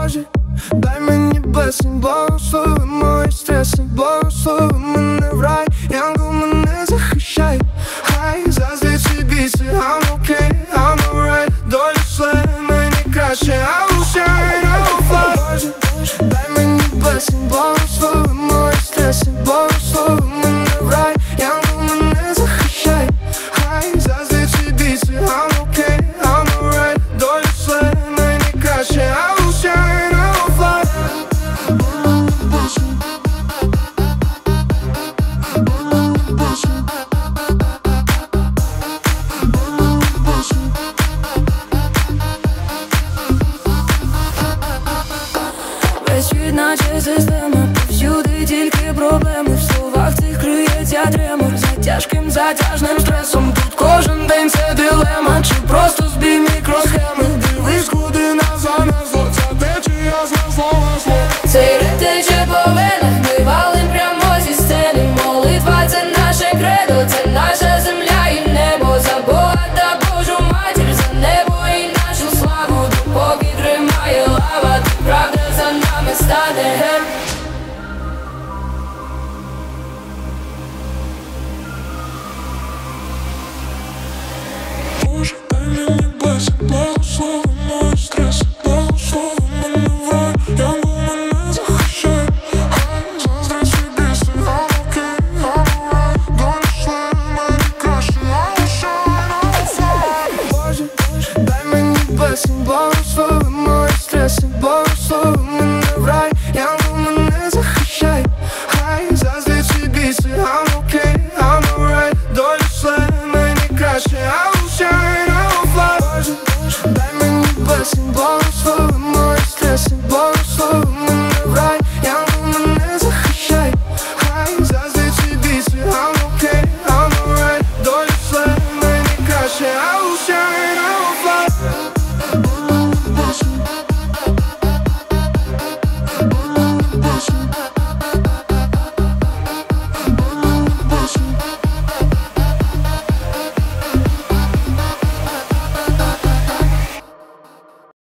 Боже, дай мені блесень, благослови мої стреси, благослови мене в рай, янгол мене захищай. Хай заздріться біси, I'm okay, I'm alright. Доля шле мені краще, I will shine, I will fly. Боже, дай мені блесень, благослови мої стреси, благослови мене в рай, янгол мене захищай. Хай заздріться біси, I'm okay, I'm alright. Доля шле мені краще, I will shine, I will fly. Весь світ наче система, повсюди тільки проблеми. В словах цих криється тремор, за тяжким затяжним стресом. Тут кожен день це дилема, чи просто збій мікросхеми. Дивись, куди нас занесло, ця течія знесло весло. Цей ритм тече по венах, ми валим прямо зі сцени. Молитва — це наше кредо, це наша земля і небо. За Бога та Божу матір, за небо і нашу славу. Допоки тримає лава, то правда за нами стане. Боже, дай мені блесень, благослови мої стреси, благослови мене в рай, янгол мене захищай. Хай заздріться біси, I'm okay, I'm alright. Доля шле мені краще, I will shine, I will fly. Боже, дай мені блесень, благослови мої стреси, благослови мене в рай, янгол мене захищай. Хай заздріться біси, I'm okay, I'm alright. Доля шле мені краще, I will shine, I will fly. Боже, дай мені блесень, благослови мої стреси, благослови мене